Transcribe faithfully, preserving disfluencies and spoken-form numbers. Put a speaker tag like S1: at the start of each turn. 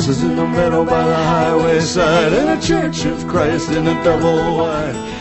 S1: Houses in the meadow by the highway side, and a church of Christ in a double wide.